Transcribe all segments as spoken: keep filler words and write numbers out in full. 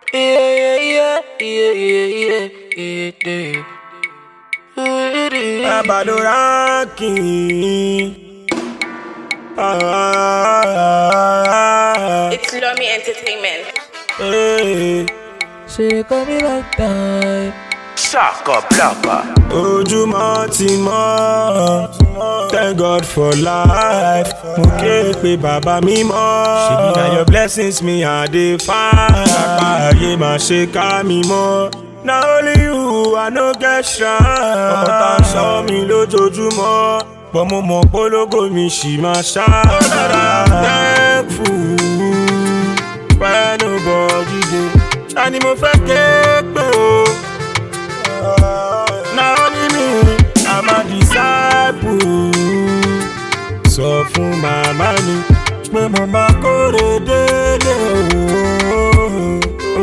Yeah, yeah, yeah, yeah, yeah, yeah, yeah. Abadoraki. It's Lomi Entertainment. Hey. Say they call me like that. Shaka Blabba. Ojúmọ́ ti mọ́. Thank God for life. Mo ké pe bàbá mi mọ́. Ṣèbí na your blessings me I dey find. Kápá ayé máa ṣe ká mi mọ́. Na only you I no get shrine. Ọmọ tá ń sọ mi lójoojúmọ́. Bọ́ mo mọ̀ polówó mi ṣì máa ṣá. Thankful when nobody dey. Ta ni mo fẹ́ ké pé o? Na only me, I'm a disciple. Sọ fún màmá mi pé mo máa kórè délé o.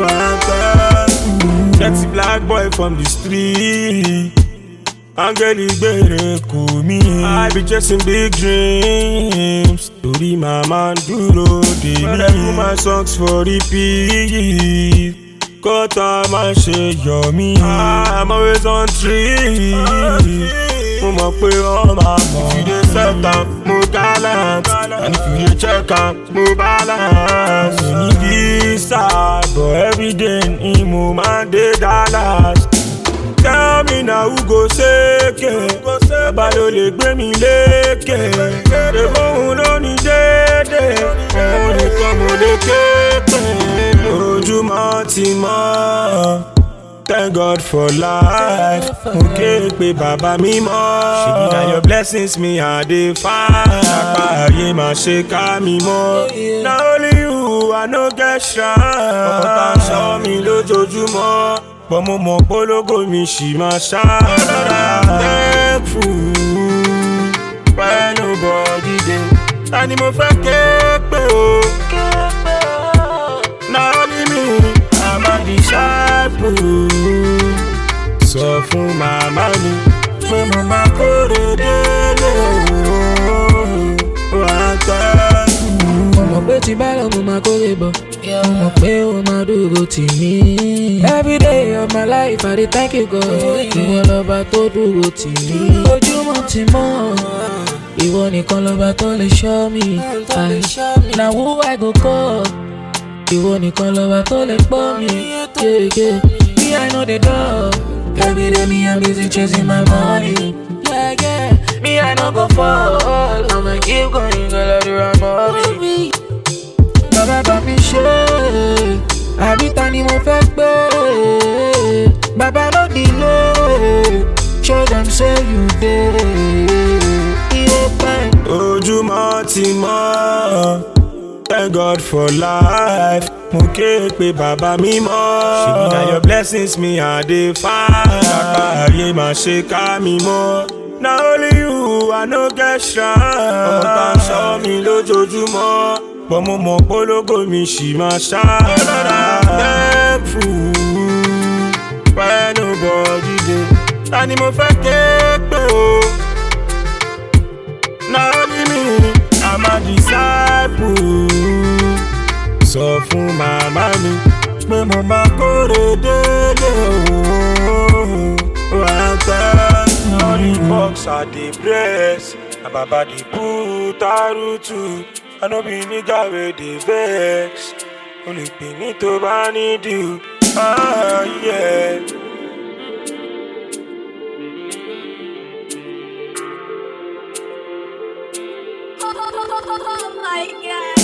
Sexy black boy from the street. Angeli gbèrè kò mí. I be chasing big dreams. Torí màmá ń dúró dè mí. When I put my songs for repeat. Kọ́tà máa ṣe yọ̀ mí. I'm always on three. Mo mọ̀ pé wọ́n máa mọ̀. If you dey set am, mo gallant. And if you dey check am, mo balance. Mo ní visa, but everyday ni mo máa dey Dallas. Tell me na who go seke. Bàbá ló lè gbé mi lékè. Èbóhùn ló ní dédé. Òun nìkan mo lè ké pè. Ojúmọ́ ti mọ́. Thank God for life. Mo ké pe bàbá mi mọ́. Ṣèbí na your blessings me I dey find. Kápá ayé máa ṣe ká mi mọ́. Na only you I no get shrine. Ọmọ tá ń sọ mi lójoojúmọ́. Bọ́ mo mọ̀ polówó mi ṣì máa ṣá. Thankful when nobody dey. Ta ni mo fẹ́ ké pé o? Na only me, I'm a disciple. Sọ fún màmá mi pé mo máa kórè délé o. Mo mọ̀ pé tí bá lọ mo máa kórè bọ̀. Mo mọ̀ pé o máa dúró tì mí. Every day of my life I dey thank you God. Ìwọ lọ́ba tó dúró tì mí. Ojúmọ́ ti mọ́. Ìwọ nìkan lọ́ba tó lè ṣọ́ mi. Na who I go call? Ìwọ nìkan lọ́ba tó lè pọ́ mi. Yeah, yeah. Me I know the dog. Every day me I'm busy chasing my money. Yeah, yeah. Me I no go fall. I'ma keep going, girl, I do right mommy. Bàbá bá mi ṣe, àbí ta ni mo fẹ́ gbé? Bàbá no delay, show them say you dey. Iye pẹ́. Ojúmọ́ ti mọ́. Thank God for life. Mo ké pe bàbá mi mọ́. Ṣèbí na your blessings me I dey find. Kápá ayé máa ṣe ká mi mọ́. Na only you I no get shrine. Ọmọ tá ń sọ mi lójoojúmọ́. Bọ́ mo mọ̀ polówó mi ṣì máa ṣá. Thankful when nobody dey. Ta ni mo fẹ́ ké pé o? Na only me, I'm a disciple. Sọ fún màmá mi pé mo máa kórè délé o. All the box I dey press, na baba dey put arutu. I no be nigga wey dey vex. O lè pè mí tó bá need you. Ah, yeah. Oh my God.